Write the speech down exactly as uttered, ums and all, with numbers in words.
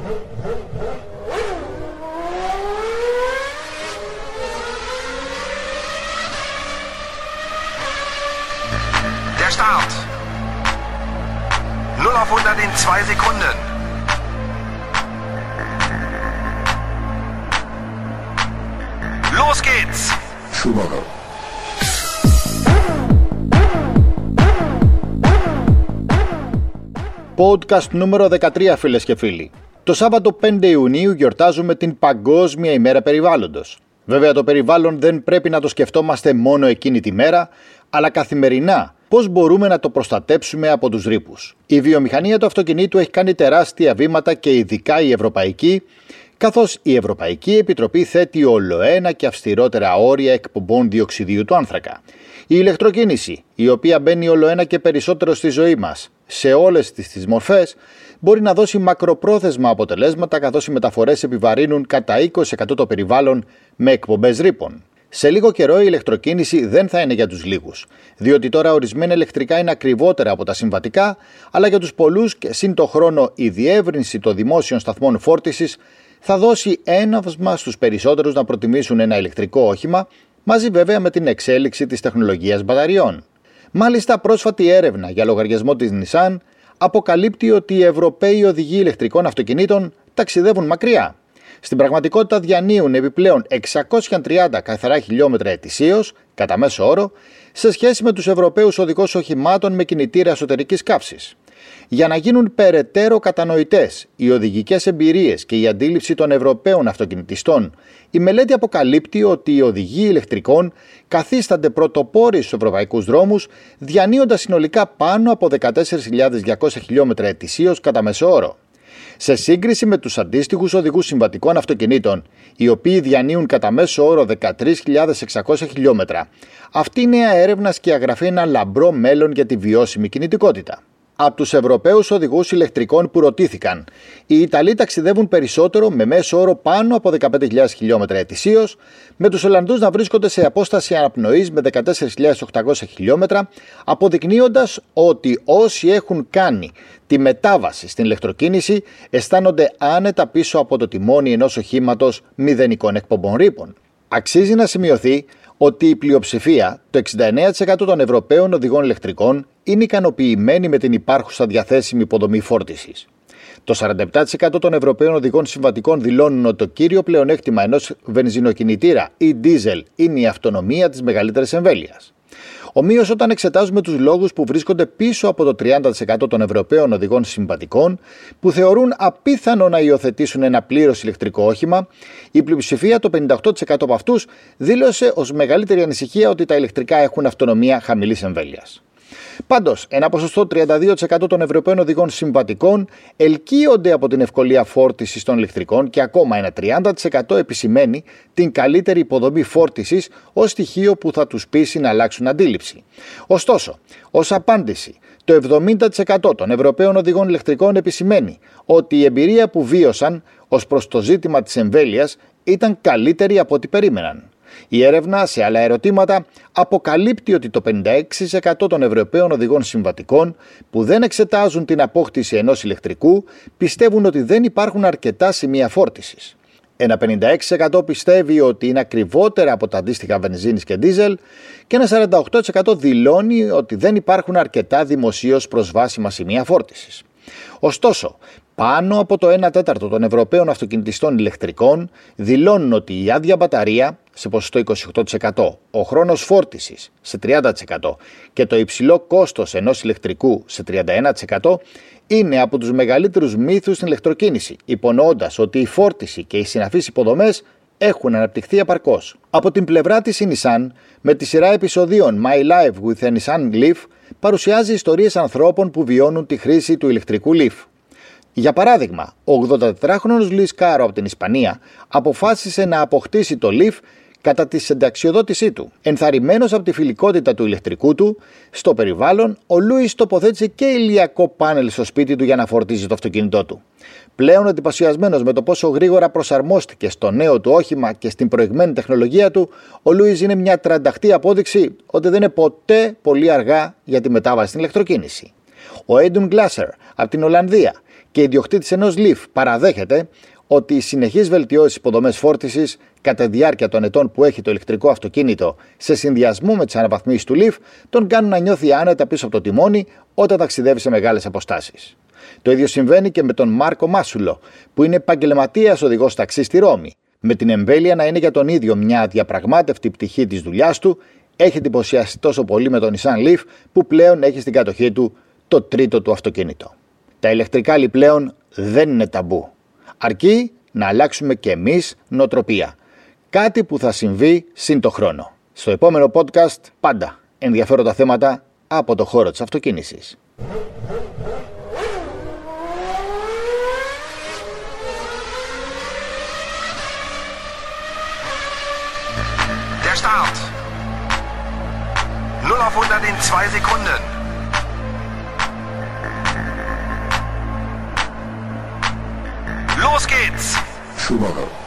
Der Start. null auf hundert in zwei Sekunden. Los geht's. Schumacher. Podcast νούμερο δεκατρία, φίλες και φίλοι. Το Σάββατο πέντε Ιουνίου γιορτάζουμε την Παγκόσμια ημέρα περιβάλλοντος. Βέβαια, το περιβάλλον δεν πρέπει να το σκεφτόμαστε μόνο εκείνη τη μέρα, αλλά καθημερινά πώς μπορούμε να το προστατέψουμε από τους ρήπους. Η βιομηχανία του αυτοκινήτου έχει κάνει τεράστια βήματα και ειδικά η ευρωπαϊκή, καθώς η Ευρωπαϊκή Επιτροπή θέτει ολοένα και αυστηρότερα όρια εκπομπών διοξιδίου του άνθρακα. Η ηλεκτροκίνηση, η οποία μπαίνει ολοένα και περισσότερο στη ζωή μας, σε όλες τις, τις μορφές, μπορεί να δώσει μακροπρόθεσμα αποτελέσματα, καθώς οι μεταφορές επιβαρύνουν κατά είκοσι τοις εκατό το περιβάλλον με εκπομπές ρήπων. Σε λίγο καιρό η ηλεκτροκίνηση δεν θα είναι για τους λίγους, διότι τώρα ορισμένα ηλεκτρικά είναι ακριβότερα από τα συμβατικά, αλλά για τους πολλούς και συν το χρόνο η διεύρυνση των δημόσιων σταθμών φόρτισης θα δώσει έναυσμα στους περισσότερους να προτιμήσουν ένα ηλεκτρικό όχημα, μαζί βέβαια με την εξέλιξη της τεχνολογίας μπαταριών. Μάλιστα, πρόσφατη έρευνα για λογαριασμό της Nissan αποκαλύπτει ότι οι Ευρωπαίοι οδηγοί ηλεκτρικών αυτοκινήτων ταξιδεύουν μακριά. Στην πραγματικότητα διανύουν επιπλέον εξακόσια τριάντα καθαρά χιλιόμετρα ετησίως, κατά μέσο όρο, σε σχέση με τους Ευρωπαίους οδηγούς οχημάτων με κινητήρα εσωτερικής καύσης. Για να γίνουν περαιτέρω κατανοητές οι οδηγικές εμπειρίες και η αντίληψη των Ευρωπαίων αυτοκινητιστών, η μελέτη αποκαλύπτει ότι οι οδηγοί ηλεκτρικών καθίστανται πρωτοπόροι στους ευρωπαϊκούς δρόμους, διανύοντας συνολικά πάνω από δεκατέσσερις χιλιάδες διακόσια χιλιόμετρα ετησίως κατά μέσο όρο. Σε σύγκριση με τους αντίστοιχους οδηγούς συμβατικών αυτοκινήτων, οι οποίοι διανύουν κατά μέσο όρο δεκατρείς χιλιάδες εξακόσια χιλιόμετρα, αυτή η νέα έρευνα σκιαγραφεί ένα λαμπρό μέλλον για τη βιώσιμη κινητικότητα. Από τους Ευρωπαίους οδηγούς ηλεκτρικών που ρωτήθηκαν, οι Ιταλοί ταξιδεύουν περισσότερο με μέσο όρο πάνω από δεκαπέντε χιλιάδες χιλιόμετρα ετησίως, με τους Ολλανδούς να βρίσκονται σε απόσταση αναπνοής με δεκατέσσερις χιλιάδες οκτακόσια χιλιόμετρα, αποδεικνύοντας ότι όσοι έχουν κάνει τη μετάβαση στην ηλεκτροκίνηση αισθάνονται άνετα πίσω από το τιμόνι ενός οχήματος μηδενικών εκπομπών ρήπων. Αξίζει να σημειωθεί ότι η πλειοψηφία, το εξήντα εννέα τοις εκατό των Ευρωπαίων οδηγών ηλεκτρικών, είναι ικανοποιημένοι με την υπάρχουσα διαθέσιμη υποδομή φόρτισης. Το σαράντα επτά τοις εκατό των Ευρωπαίων οδηγών συμβατικών δηλώνουν ότι το κύριο πλεονέκτημα ενός βενζινοκινητήρα ή ντίζελ είναι η αυτονομία της μεγαλύτερης εμβέλειας. Ομοίως, όταν εξετάζουμε τους λόγους που βρίσκονται πίσω από το τριάντα τοις εκατό των Ευρωπαίων οδηγών συμβατικών που θεωρούν απίθανο να υιοθετήσουν ένα πλήρως ηλεκτρικό όχημα, η πλειοψηφία, το πενήντα οκτώ τοις εκατό από αυτούς, δήλωσε ως μεγαλύτερη ανησυχία ότι τα ηλεκτρικά έχουν αυτονομία χαμηλής εμβέλειας. Πάντως, ένα ποσοστό τριάντα δύο τοις εκατό των Ευρωπαίων οδηγών συμβατικών ελκύονται από την ευκολία φόρτισης των ηλεκτρικών και ακόμα ένα τριάντα τοις εκατό επισημαίνει την καλύτερη υποδομή φόρτισης ως στοιχείο που θα τους πείσει να αλλάξουν αντίληψη. Ωστόσο, ως απάντηση, το εβδομήντα τοις εκατό των Ευρωπαίων οδηγών ηλεκτρικών επισημαίνει ότι η εμπειρία που βίωσαν ως προς το ζήτημα της εμβέλειας ήταν καλύτερη από ό,τι περίμεναν. Η έρευνα σε άλλα ερωτήματα αποκαλύπτει ότι το πενήντα έξι τοις εκατό των Ευρωπαίων οδηγών συμβατικών που δεν εξετάζουν την απόκτηση ενός ηλεκτρικού πιστεύουν ότι δεν υπάρχουν αρκετά σημεία φόρτισης. Ένα πενήντα έξι τοις εκατό πιστεύει ότι είναι ακριβότερα από τα αντίστοιχα βενζίνης και ντίζελ και ένα σαράντα οκτώ τοις εκατό δηλώνει ότι δεν υπάρχουν αρκετά δημοσίως προσβάσιμα σημεία φόρτισης. Ωστόσο, πάνω από το ένα τέταρτο των Ευρωπαίων αυτοκινητιστών ηλεκτρικών δηλώνουν ότι η άδεια μπαταρία σε ποσοστό είκοσι οκτώ τοις εκατό, ο χρόνος φόρτισης σε τριάντα τοις εκατό και το υψηλό κόστος ενός ηλεκτρικού σε τριάντα ένα τοις εκατό είναι από τους μεγαλύτερους μύθους στην ηλεκτροκίνηση, υπονοώντας ότι η φόρτιση και οι συναφείς υποδομές έχουν αναπτυχθεί επαρκώς. Από την πλευρά της η Nissan, με τη σειρά επεισοδίων My Life with a Nissan Leaf, παρουσιάζει ιστορίες ανθρώπων που βιώνουν τη χρήση του ηλεκτρικού Leaf. Για παράδειγμα, ο ογδοντατετράχρονος Λουίς Κάρο από την Ισπανία αποφάσισε να αποκτήσει το Leaf κατά τη συνταξιοδότησή του. Ενθαρρυμένος από τη φιλικότητα του ηλεκτρικού του στο περιβάλλον, ο Λούις τοποθέτησε και ηλιακό πάνελ στο σπίτι του για να φορτίζει το αυτοκίνητό του. Πλέον εντυπωσιασμένος με το πόσο γρήγορα προσαρμόστηκε στο νέο του όχημα και στην προηγμένη τεχνολογία του, ο Λούις είναι μια τρανταχτή απόδειξη ότι δεν είναι ποτέ πολύ αργά για τη μετάβαση στην ηλεκτροκίνηση. Ο Έντουν Γκλάσερ από την Ολλανδία και ιδιοκτήτης ενός Leaf παραδέχεται ότι οι συνεχείς βελτιώσεις υποδομές φόρτισης κατά τη διάρκεια των ετών που έχει το ηλεκτρικό αυτοκίνητο σε συνδυασμό με τις αναβαθμίσεις του Leaf τον κάνουν να νιώθει άνετα πίσω από το τιμόνι όταν ταξιδεύει σε μεγάλες αποστάσεις. Το ίδιο συμβαίνει και με τον Μάρκο Μάσουλο, που είναι επαγγελματίας οδηγός ταξί στη Ρώμη. Με την εμβέλεια να είναι για τον ίδιο μια αδιαπραγμάτευτη πτυχή της δουλειάς του, έχει εντυπωσιαστεί τόσο πολύ με τον Nissan Leaf που πλέον έχει στην κατοχή του το τρίτο του αυτοκίνητο. Τα ηλεκτρικά πλέον δεν είναι ταμπού. Αρκεί να αλλάξουμε και εμείς νοοτροπία. Κάτι που θα συμβεί σύν το χρόνο. Στο επόμενο podcast πάντα ενδιαφέροντα θέματα από το χώρο της αυτοκίνησης. Der Start. null auf hundert in zwei Sekunden. Los geht's! Schumacher.